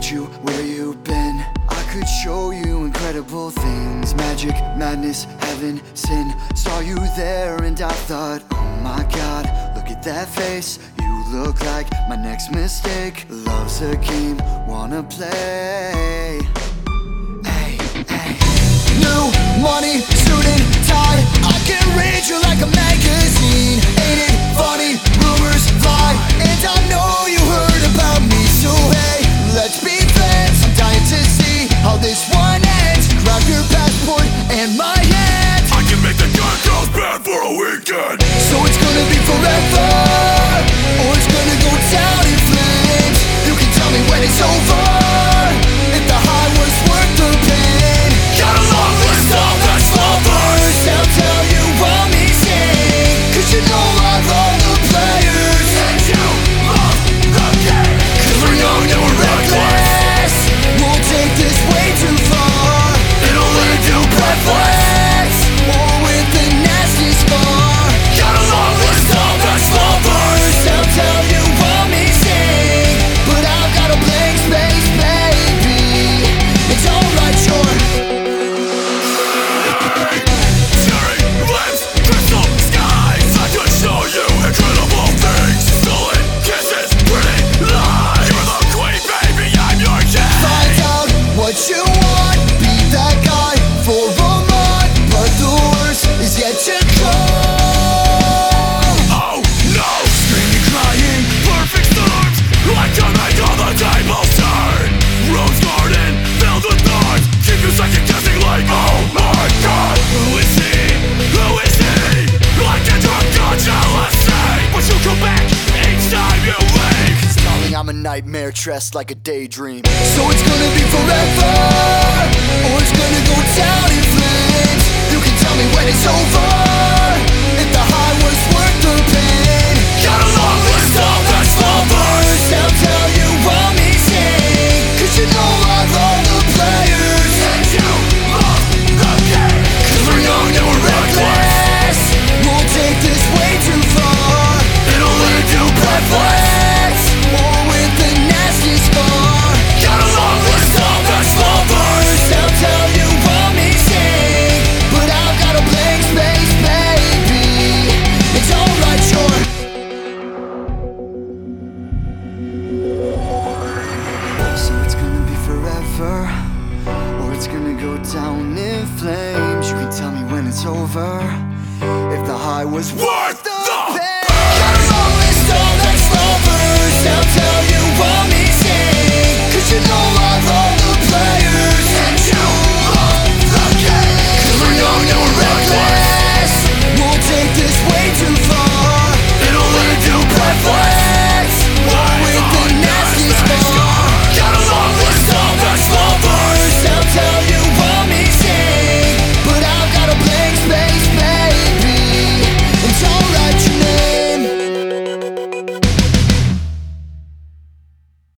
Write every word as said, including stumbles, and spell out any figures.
met you where you've been. I could show you incredible things, magic, madness, heaven, sin. Saw you there and I thought, oh my God, look at that face. You look like my next mistake. Love's a game, wanna play. Hey, hey. New money, suit and tie, I can read you like a magazine. Ain't it funny, rumors fly, and I know you heard about me. So hey, let's be friends, I'm dying to see how this one ends. Grab your passport and my hand. I can make the good girls bad for a weekend. So it's gonna be forever, or it's gonna go down in flames. You can tell me when it's over, if the high was worth the pain. Got a long list of ex-lovers. I'll tell you I'm missing, cause you know I love the players, And you love the game. cause we're young and we're reckless. We'll take this way too far. It'll leave you breathless. Or with the nasty scar. Got a long list of ex-lovers. I'll tell you I'm missing, but I've got a blank space, baby. It's alright, sure. Cherry lips, crystal skies. I could show you incredible things. Stolen kisses, pretty lies. You're the queen, baby, I'm your king. Find out what you want, be that guy for a month, but the worst is yet to come. Oh no, screaming, crying, perfect storms. Like to make all the tables turn. Rose garden, filled with thorns. Keep you second guessing like, oh my God. Who is he? Who is he? Like a drunk on jealousy. But you come back each time you leave. Cause darling, I'm a nightmare dressed like a daydream. So it's gonna be forever, or it's gonna go down in flames. You can tell me when it's over, if the high was worth the pain. Got a long list of ex-lovers. I'll tell you I'm missing, cause you know I love the players, And you love the game. cause we're young and we're reckless. We'll take this way too far. It'll leave you breathless. Or with the nasty scar. Got a long list of ex-lovers. I'll tell you I'm missing, but I've got a blank space, baby. It's alright, sure. So it's gonna be forever, or it's gonna go down in flames. You can tell me when it's over, if the high was Worth